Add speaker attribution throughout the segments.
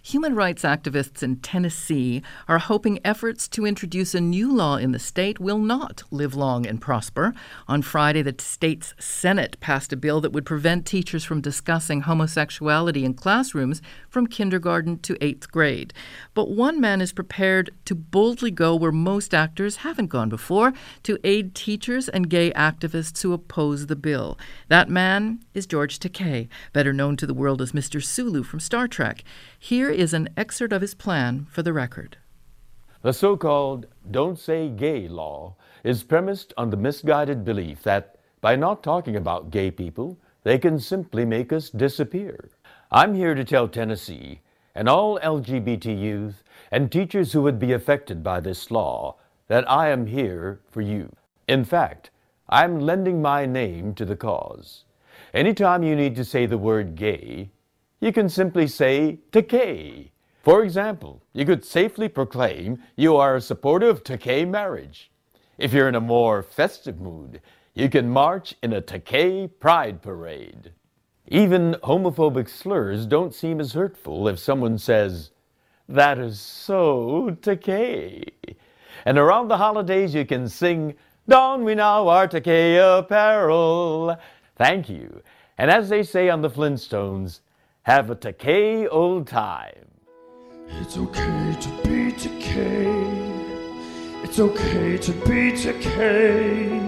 Speaker 1: Human rights activists in Tennessee are hoping efforts to introduce a new law in the state will not live long and prosper. On Friday, the state's Senate passed a bill that would prevent teachers from discussing homosexuality in classrooms from kindergarten to 8th grade. But one man is prepared to boldly go where most actors haven't gone before, to aid teachers and gay activists who oppose the bill. That man is George Takei, better known to the world as Mr. Sulu from Star Trek. Here is an excerpt of his plan for the record.
Speaker 2: The so-called Don't Say Gay law is premised on the misguided belief that by not talking about gay people, they can simply make us disappear. I'm here to tell Tennessee and all LGBT youth and teachers who would be affected by this law that I am here for you. In fact, I'm lending my name to the cause. Anytime you need to say the word gay, you can simply say Takei. For example, you could safely proclaim you are a supporter of Takei marriage. If you're in a more festive mood, you can march in a Takei pride parade. Even homophobic slurs don't seem as hurtful if someone says, "That is so Takei." And around the holidays you can sing, "Don we now our Takei apparel." Thank you. And as they say on the Flintstones, have a Takei old time.
Speaker 3: It's okay to be Takei. It's okay to be Takei.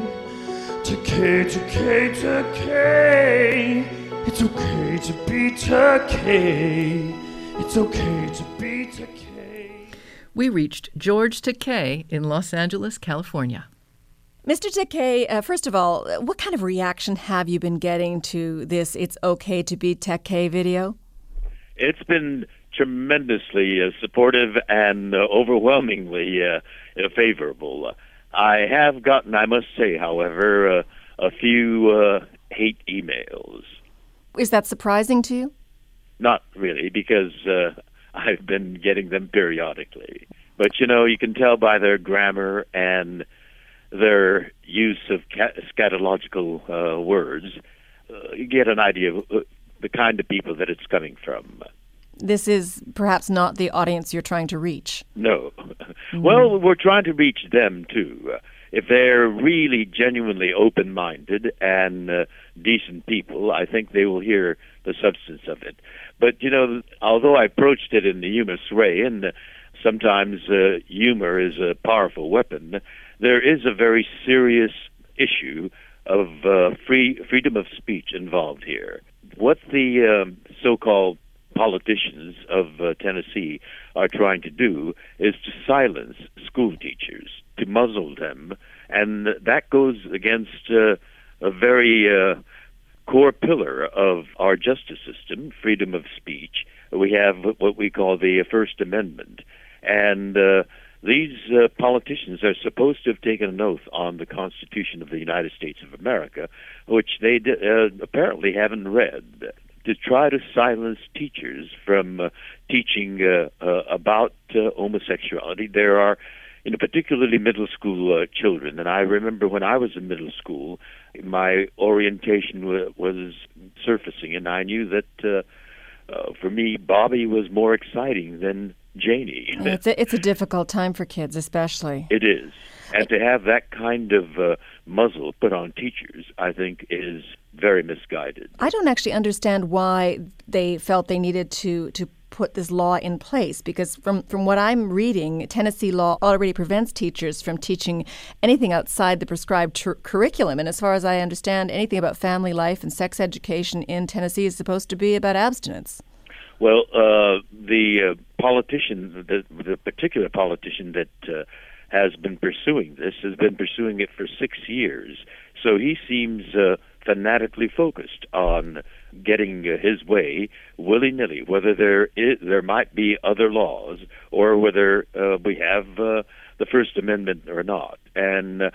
Speaker 3: Takei, Takei, Takei. It's okay to be Takei. It's okay to be Takei.
Speaker 1: We reached George Takei in Los Angeles, California.
Speaker 4: Mr. Takei, first of all, what kind of reaction have you been getting to this It's Okay to Be Takei video?
Speaker 5: It's been tremendously supportive and overwhelmingly favorable. I have gotten, I must say, however, a few hate emails.
Speaker 4: Is that surprising to you?
Speaker 5: Not really, because I've been getting them periodically. But, you can tell by their grammar and their use of scatological words, you get an idea of the kind of people that it's coming from.
Speaker 4: This is perhaps not the audience you're trying to reach.
Speaker 5: No. Well, we're trying to reach them, too. If they're really genuinely open-minded and decent people, I think they will hear the substance of it. But, although I approached it in a humorous way, and sometimes humor is a powerful weapon, there is a very serious issue of freedom of speech involved here. What the so-called politicians of Tennessee are trying to do is to silence school teachers, to muzzle them, and that goes against a very core pillar of our justice system, freedom of speech. We have what we call the First Amendment, and these politicians are supposed to have taken an oath on the Constitution of the United States of America, which they apparently haven't read, to try to silence teachers from teaching about homosexuality. There are, particularly middle school children, and I remember when I was in middle school, my orientation was surfacing, and I knew that for me, Bobby was more exciting than Janie.
Speaker 4: It's a difficult time for kids, especially.
Speaker 5: It is. And to have that kind of muzzle put on teachers, I think, is very misguided.
Speaker 4: I don't actually understand why they felt they needed to put this law in place, because from what I'm reading, Tennessee law already prevents teachers from teaching anything outside the prescribed curriculum. And as far as I understand, anything about family life and sex education in Tennessee is supposed to be about abstinence.
Speaker 5: Well, the politician, the particular politician that has been pursuing this, has been pursuing it for 6 years. So he seems fanatically focused on getting his way willy-nilly, whether there might be other laws or whether we have the First Amendment or not. And,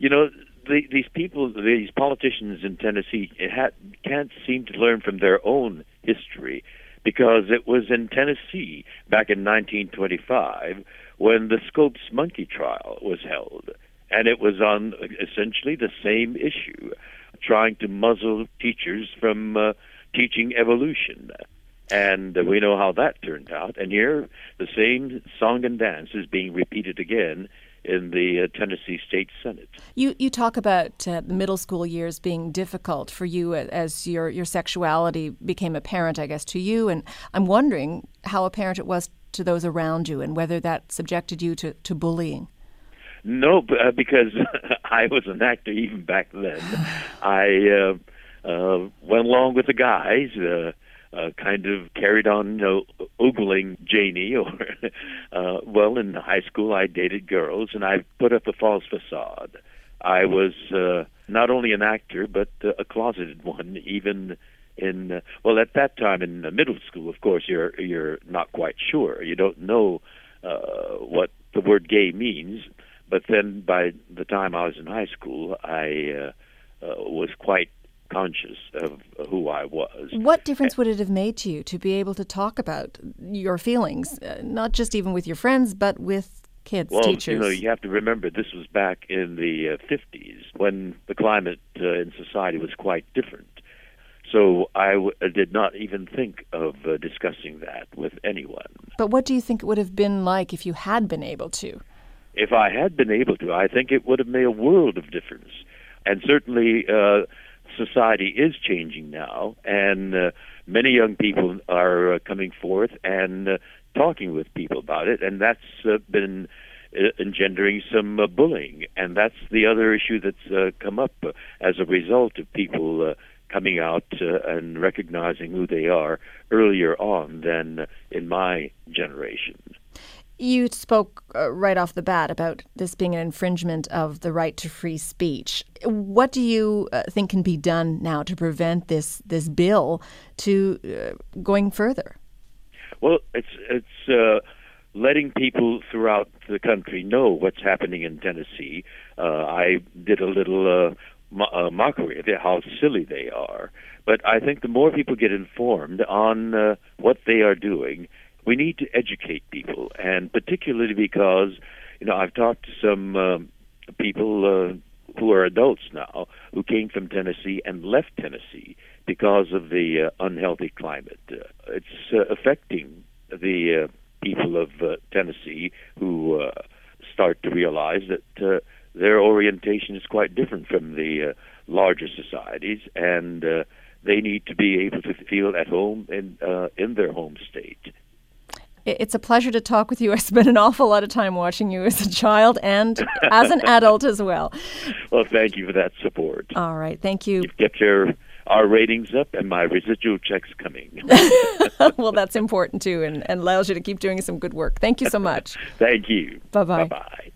Speaker 5: these people, these politicians in Tennessee can't seem to learn from their own history, because it was in Tennessee back in 1925 when the Scopes monkey trial was held. And it was on essentially the same issue, trying to muzzle teachers from teaching evolution. And we know how that turned out. And here, the same song and dance is being repeated again in the Tennessee State Senate.
Speaker 4: You talk about the middle school years being difficult for you as your sexuality became apparent, I guess, to you. And I'm wondering how apparent it was to those around you and whether that subjected you to bullying.
Speaker 5: No, because I was an actor even back then. I went along with the guys, kind of carried on, ogling Janie. Or, well, in high school, I dated girls, and I put up a false facade. I was not only an actor, but a closeted one, even in, well, at that time in middle school, of course, you're not quite sure. You don't know what the word gay means. But then by the time I was in high school, I was quite conscious of who I was.
Speaker 4: What difference would it have made to you to be able to talk about your feelings, not just even with your friends, but with kids, teachers?
Speaker 5: Well, you have to remember this was back in the 50s when the climate in society was quite different. So I did not even think of discussing that with anyone.
Speaker 4: But what do you think it would have been like if you had been able to?
Speaker 5: If I had been able to, I think it would have made a world of difference. And certainly society is changing now, and many young people are coming forth and talking with people about it, and that's been engendering some bullying. And that's the other issue that's come up as a result of people coming out and recognizing who they are earlier on than in my generation.
Speaker 4: You spoke right off the bat about this being an infringement of the right to free speech. What do you think can be done now to prevent this bill to going further?
Speaker 5: Well, it's letting people throughout the country know what's happening in Tennessee. I did a little mockery of it, how silly they are. But I think the more people get informed on what they are doing, we need to educate people, and particularly because, I've talked to some people who are adults now who came from Tennessee and left Tennessee because of the unhealthy climate. It's affecting the people of Tennessee who start to realize that their orientation is quite different from the larger societies, and they need to be able to feel at home in their home state.
Speaker 4: It's a pleasure to talk with you. I spent an awful lot of time watching you as a child and as an adult as well.
Speaker 5: Well, thank you for that support.
Speaker 4: All right, thank you.
Speaker 5: You've kept our ratings up and my residual checks coming.
Speaker 4: Well, that's important too, and allows you to keep doing some good work. Thank you so much.
Speaker 5: Thank you.
Speaker 4: Bye-bye.
Speaker 5: Bye-bye.